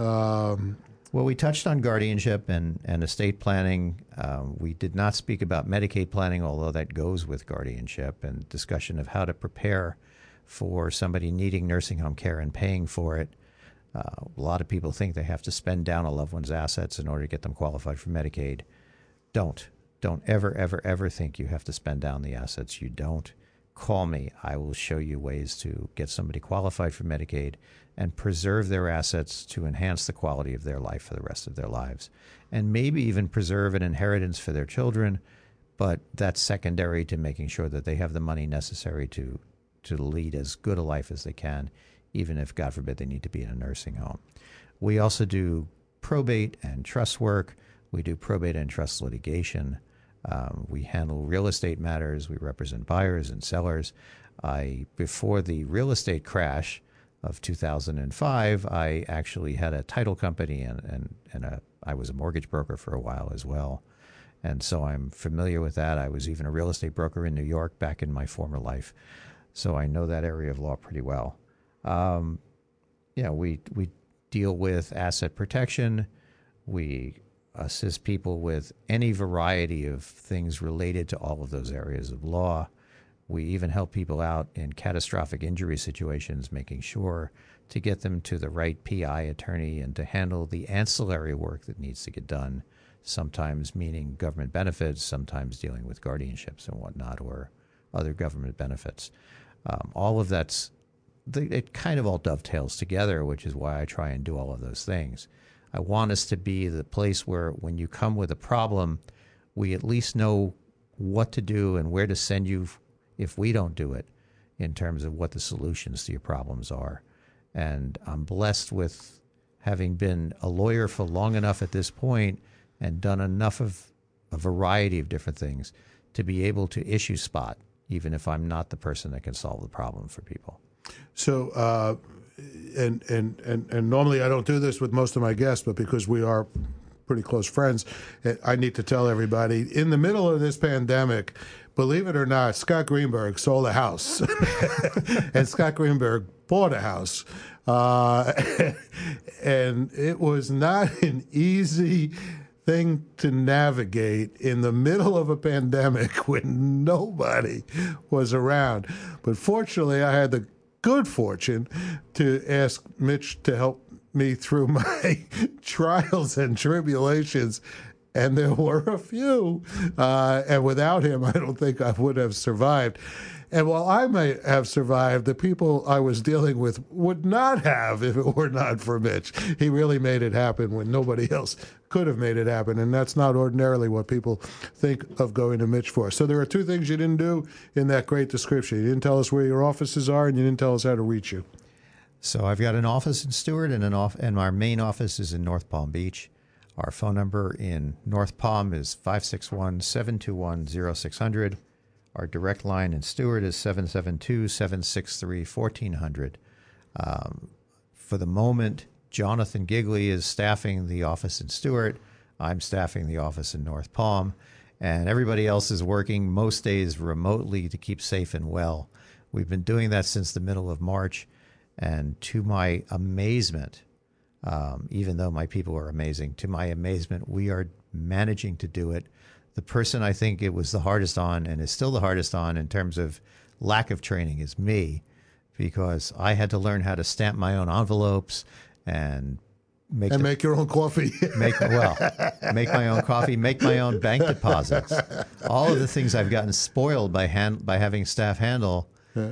Well, we touched on guardianship and estate planning. We did not speak about Medicaid planning, although that goes with guardianship, and discussion of how to prepare for somebody needing nursing home care and paying for it. A lot of people think they have to spend down a loved one's assets in order to get them qualified for Medicaid. Don't ever, ever, ever think you have to spend down the assets. You don't. Call me. I will show you ways to get somebody qualified for Medicaid and preserve their assets to enhance the quality of their life for the rest of their lives. And maybe even preserve an inheritance for their children, but that's secondary to making sure that they have the money necessary to lead as good a life as they can, even if, God forbid, they need to be in a nursing home. We also do probate and trust work. We do probate and trust litigation. We handle real estate matters. We represent buyers and sellers. Before the real estate crash of 2005, I actually had a title company and I was a mortgage broker for a while as well. And so I'm familiar with that. I was even a real estate broker in New York back in my former life. So I know that area of law pretty well. We deal with asset protection. We assist people with any variety of things related to all of those areas of law. We even help people out in catastrophic injury situations, making sure to get them to the right PI attorney and to handle the ancillary work that needs to get done, sometimes meaning government benefits, sometimes dealing with guardianships and whatnot, or other government benefits. All of that's, it kind of all dovetails together, which is why I try and do all of those things. I want us to be the place where when you come with a problem, we at least know what to do and where to send you if we don't do it, in terms of what the solutions to your problems are. And I'm blessed with having been a lawyer for long enough at this point and done enough of a variety of different things to be able to issue spot, even if I'm not the person that can solve the problem for people. So, and normally I don't do this with most of my guests, but because we are pretty close friends, I need to tell everybody, in the middle of this pandemic, believe it or not, Scott Greenberg sold a house. And Scott Greenberg bought a house. And it was not an easy thing to navigate in the middle of a pandemic when nobody was around. But fortunately, I had the good fortune to ask Mitch to help me through my trials and tribulations, and there were a few. And without him, I don't think I would have survived. And while I may have survived, the people I was dealing with would not have if it were not for Mitch. He really made it happen when nobody else could have made it happen, and that's not ordinarily what people think of going to Mitch for. So there are two things you didn't do in that great description. You didn't tell us where your offices are, and you didn't tell us how to reach you. So I've got an office in Stewart, and our main office is in North Palm Beach. Our phone number in North Palm is 561-721-0600. Our direct line in Stewart is 772-763-1400. For the moment, Jonathan Gigley is staffing the office in Stewart. I'm staffing the office in North Palm. And everybody else is working most days remotely to keep safe and well. We've been doing that since the middle of March. And to my amazement, even though my people are amazing, to my amazement, we are managing to do it. The person I think it was the hardest on and is still the hardest on in terms of lack of training is me, because I had to learn how to stamp my own envelopes and make your own coffee. make my own coffee, make my own bank deposits. All of the things I've gotten spoiled by having staff handle.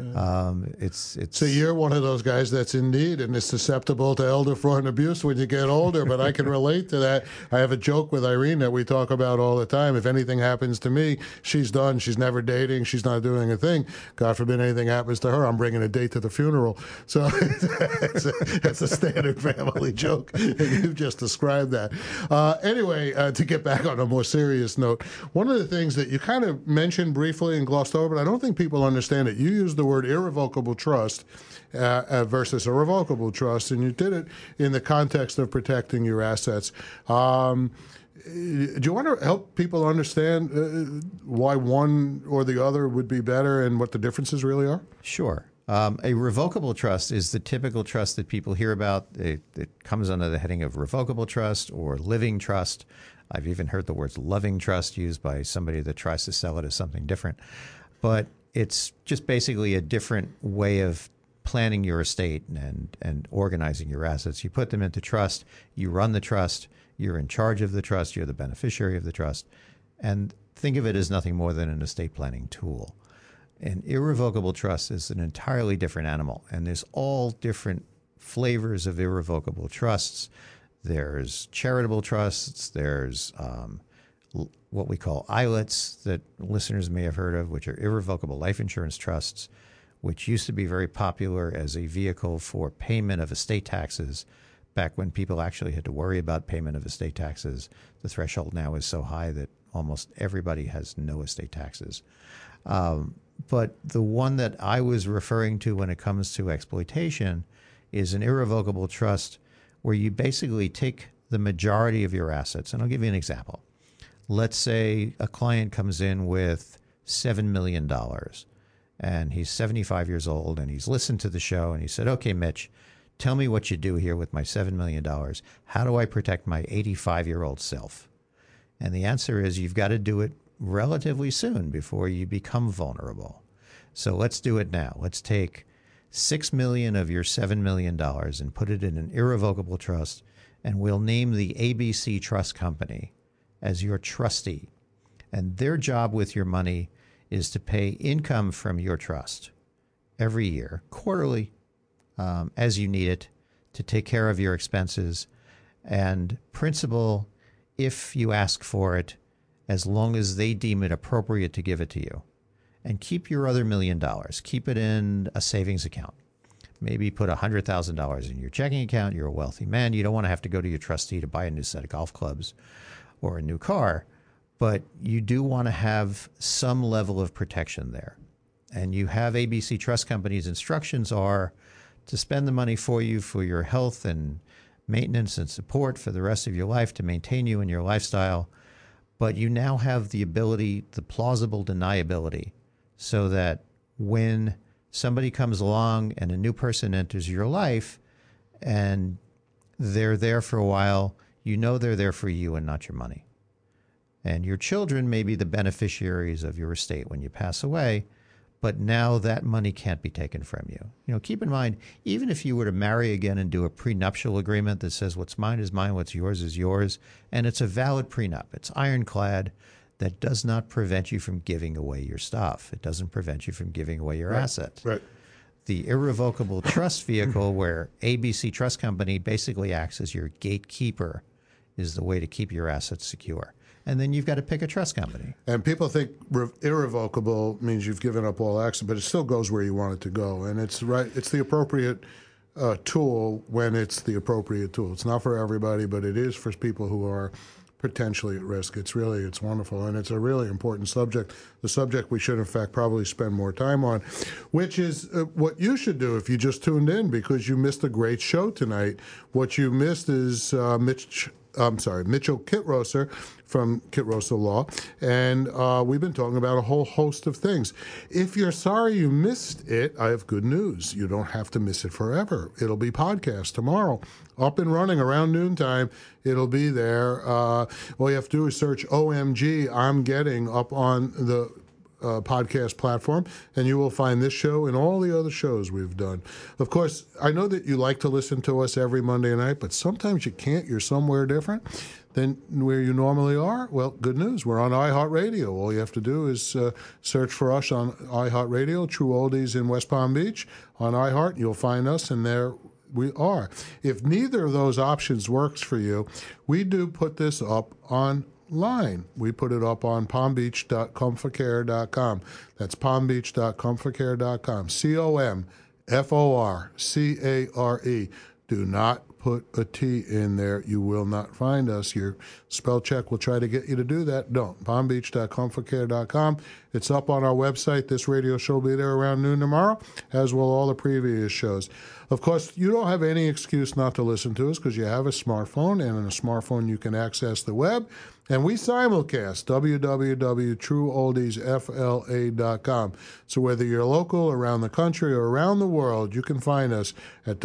So you're one of those guys that's in need and is susceptible to elder fraud and abuse when you get older, but I can relate to that. I have a joke with Irene that we talk about all the time. If anything happens to me, she's done. She's never dating. She's not doing a thing. God forbid anything happens to her, I'm bringing a date to the funeral. So it's a standard family joke. You've just described that. Anyway, to get back on a more serious note, one of the things that you kind of mentioned briefly and glossed over, but I don't think people understand it. You use the word irrevocable trust versus a revocable trust, and you did it in the context of protecting your assets. Do you want to help people understand why one or the other would be better and what the differences really are? Sure. A revocable trust is the typical trust that people hear about. It comes under the heading of revocable trust or living trust. I've even heard the words loving trust used by somebody that tries to sell it as something different. But it's just basically a different way of planning your estate and organizing your assets. You put them into trust, you run the trust, you're in charge of the trust, you're the beneficiary of the trust, and think of it as nothing more than an estate planning tool. An irrevocable trust is an entirely different animal, and there's all different flavors of irrevocable trusts. There's charitable trusts, there's what we call ILITs that listeners may have heard of, which are irrevocable life insurance trusts, which used to be very popular as a vehicle for payment of estate taxes back when people actually had to worry about payment of estate taxes. The threshold now is so high that almost everybody has no estate taxes. But the one that I was referring to when it comes to exploitation is an irrevocable trust where you basically take the majority of your assets. And I'll give you an example. Let's say a client comes in with $7 million and he's 75 years old and he's listened to the show and he said, okay, Mitch, tell me what you do here with my $7 million. How do I protect my 85-year-old self? And the answer is you've got to do it relatively soon before you become vulnerable. So let's do it now. Let's take $6 million of your $7 million and put it in an irrevocable trust, and we'll name the ABC Trust Company as your trustee. And their job with your money is to pay income from your trust every year, quarterly, as you need it, to take care of your expenses, and principal if you ask for it, as long as they deem it appropriate to give it to you. And keep your other $1 million. Keep it in a savings account. Maybe put $100,000 in your checking account. You're a wealthy man. You don't want to have to go to your trustee to buy a new set of golf clubs or a new car, but you do want to have some level of protection there. And you have ABC Trust Company's instructions are to spend the money for you for your health and maintenance and support for the rest of your life, to maintain you in your lifestyle. But you now have the ability, the plausible deniability, so that when somebody comes along and a new person enters your life and they're there for a while, you know they're there for you and not your money. And your children may be the beneficiaries of your estate when you pass away, but now that money can't be taken from you. You know, keep in mind, even if you were to marry again and do a prenuptial agreement that says what's mine is mine, what's yours is yours, and it's a valid prenup, it's ironclad, that does not prevent you from giving away your stuff. It doesn't prevent you from giving away your assets. Right. The irrevocable trust vehicle, where ABC Trust Company basically acts as your gatekeeper, is the way to keep your assets secure. And then you've got to pick a trust company. And people think irrevocable means you've given up all access, but it still goes where you want it to go. And it's right. It's the appropriate tool when it's the appropriate tool. It's not for everybody, but it is for people who are potentially at risk. It's wonderful, and it's a really important subject, the subject we should, in fact, probably spend more time on, which is what you should do if you just tuned in because you missed a great show tonight. What you missed is Mitchell Kitrosser from Kitrosser Law, and we've been talking about a whole host of things. If you're sorry you missed it, I have good news. You don't have to miss it forever. It'll be podcast tomorrow, up and running around noontime. It'll be there. All you have to do is search OMG I'm Getting up on the podcast platform, and you will find this show and all the other shows we've done. Of course, I know that you like to listen to us every Monday night, but sometimes you can't. You're somewhere different than where you normally are. Well, good news. We're on iHeartRadio. All you have to do is search for us on iHeartRadio, True Oldies in West Palm Beach on iHeart. You'll find us, and there we are. If neither of those options works for you, we do put this up online. We put it up on palmbeach.comfortcare.com. That's palmbeach.comfortcare.com. COMFORCARE. Do not put a T in there. You will not find us. Your spell check will try to get you to do that. Don't. palmbeach.comfortcare.com. It's up on our website. This radio show will be there around noon tomorrow, as will all the previous shows. Of course, you don't have any excuse not to listen to us because you have a smartphone, and on a smartphone you can access the web. And we simulcast, www.trueoldiesfla.com. So whether you're local, around the country, or around the world, you can find us at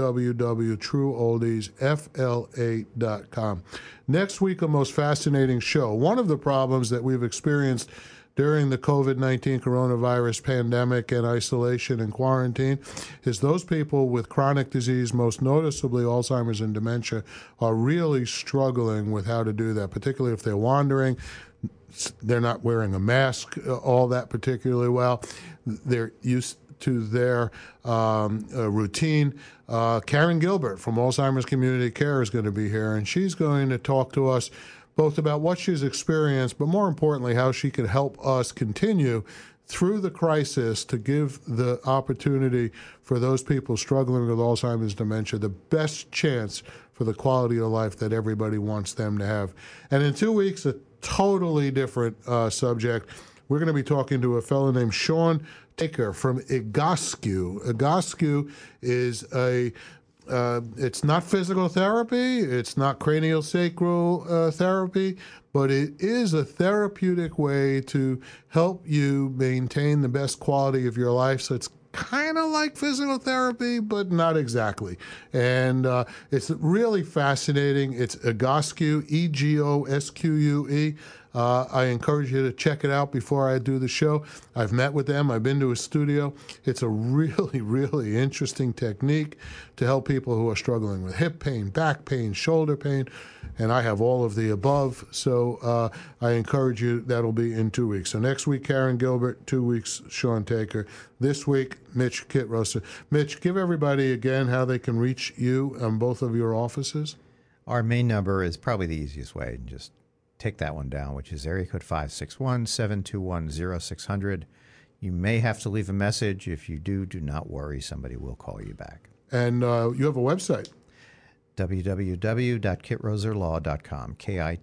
www.trueoldiesfla.com. Next week, a most fascinating show. One of the problems that we've experienced during the COVID-19 coronavirus pandemic and isolation and quarantine is those people with chronic disease, most noticeably Alzheimer's and dementia, are really struggling with how to do that, particularly if they're wandering. They're not wearing a mask all that particularly well. They're used to their routine. Karen Gilbert from Alzheimer's Community Care is going to be here, and she's going to talk to us both about what she's experienced, but more importantly, how she could help us continue through the crisis to give the opportunity for those people struggling with Alzheimer's dementia the best chance for the quality of life that everybody wants them to have. And in 2 weeks, a totally different subject. We're going to be talking to a fellow named Sean Taker from Egoscue. Egoscue is it's not physical therapy, it's not craniosacral therapy, but it is a therapeutic way to help you maintain the best quality of your life. So it's kind of like physical therapy, but not exactly. And it's really fascinating. It's Egoscue, EGOSQUE. I encourage you to check it out before I do the show. I've met with them. I've been to a studio. It's a really, really interesting technique to help people who are struggling with hip pain, back pain, shoulder pain, and I have all of the above. So I encourage you. That'll be in 2 weeks. So next week, Karen Gilbert. 2 weeks, Sean Taker. This week, Mitch Kitrosa. Mitch, give everybody again how they can reach you on both of your offices. Our main number is probably the easiest way. Just take that one down, which is area code 561-721-0600. You may have to leave a message. If you do not worry. Somebody will call you back. And you have a website. www.kitroserlaw.com,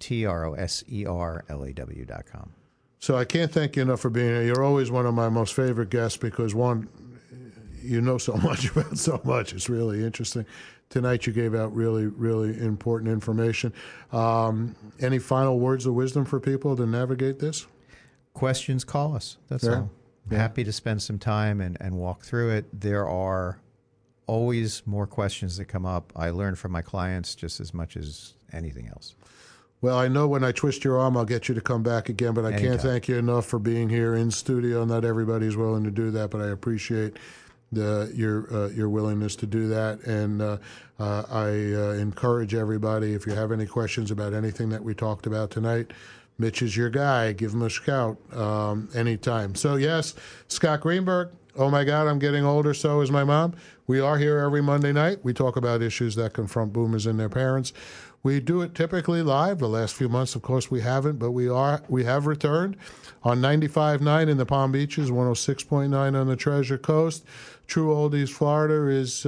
KITROSERLAW.com. So I can't thank you enough for being here. You're always one of my most favorite guests because, one, you know so much about so much. It's really interesting. Tonight you gave out really, really important information. Any final words of wisdom for people to navigate this? Questions, call us. That's all. Yeah. Happy to spend some time and walk through it. There are always more questions that come up. I learn from my clients just as much as anything else. Well, I know when I twist your arm, I'll get you to come back again, but I can't thank you enough for being here in studio. Not everybody's willing to do that, but I appreciate your willingness to do that, and I encourage everybody, if you have any questions about anything that we talked about tonight, Mitch is your guy. Give him a shout anytime. So yes, Scott Greenberg, Oh My God, I'm Getting Older, So Is My Mom. We are here every Monday night. We talk about issues that confront boomers and their parents. We do it typically live. The last few months, of course, we haven't, but we have returned on 95.9 in the Palm Beaches, 106.9 on the Treasure Coast. True Oldies Florida is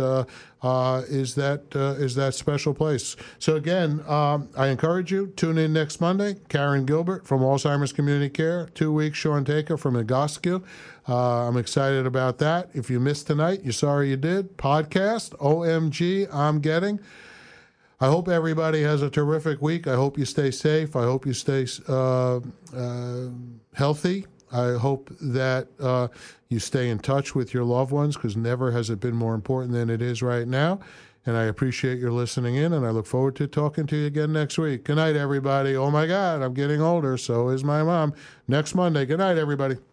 that special place. So again, I encourage you, tune in next Monday. Karen Gilbert from Alzheimer's Community Care. 2 weeks, Sean Taker from Egoscue. I'm excited about that. If you missed tonight, you're sorry you did. Podcast, OMG, I'm Getting. I hope everybody has a terrific week. I hope you stay safe. I hope you stay healthy. I hope that you stay in touch with your loved ones, because never has it been more important than it is right now. And I appreciate your listening in, and I look forward to talking to you again next week. Good night, everybody. Oh, my God, I'm getting older. So is my mom. Next Monday. Good night, everybody.